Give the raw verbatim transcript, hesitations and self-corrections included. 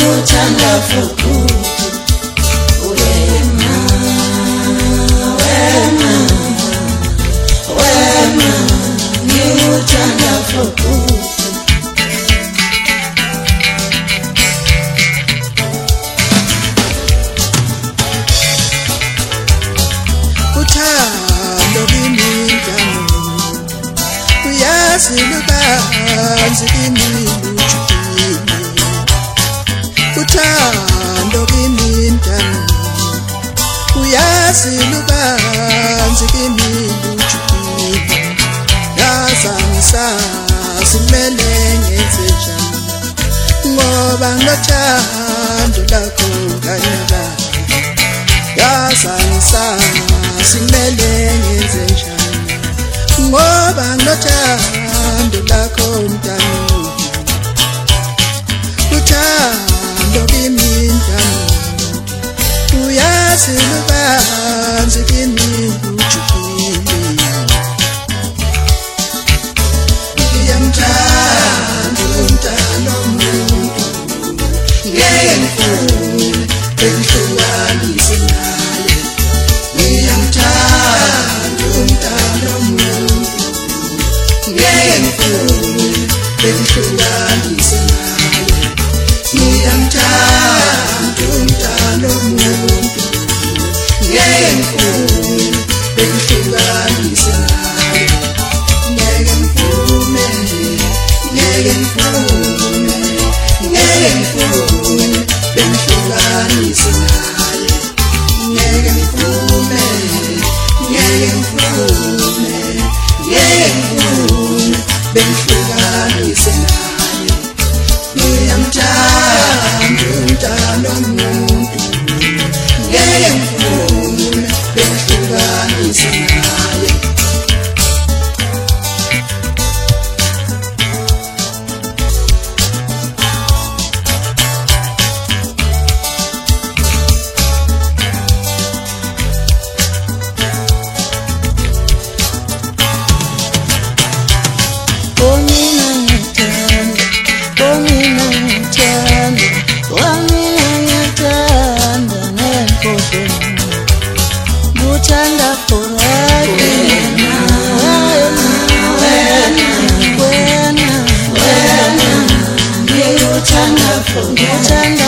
ngiwuthanda futhi wena wena wena ngiwuthanda futhi uthando kimi ngani uyasilukanzi kimi lujukile uthando kimi ngani uyasilukanzi kimi lujukile yazangisazi kumele ngenze njani ngoba nginothando lakho kanyaka yazangisazi kumele ngenze njani ngoba nginothando lakho mntana uthando kimi mntana uyasilukanzi kimi lujukile ngiyamthanda umntana womuntu ngeke ngifune engihlukanise naye ngiyamthanda umntana womuntu ngeke ngifune engihlukanise naye ngiyamthanda umntana womuntu ngeke ngifune engihlukanise naye ngeke ngifune ngeke ngifune ngeke ngifune engihlukanise naye ngeke ngifune ngeke ngifune ngeke ngifune bengihlukanise naye ngiyamthanda umntana womuntu ngeke ngifune bengihlukanise naye Uthanda forever wena wena wena ngiwuthanda forever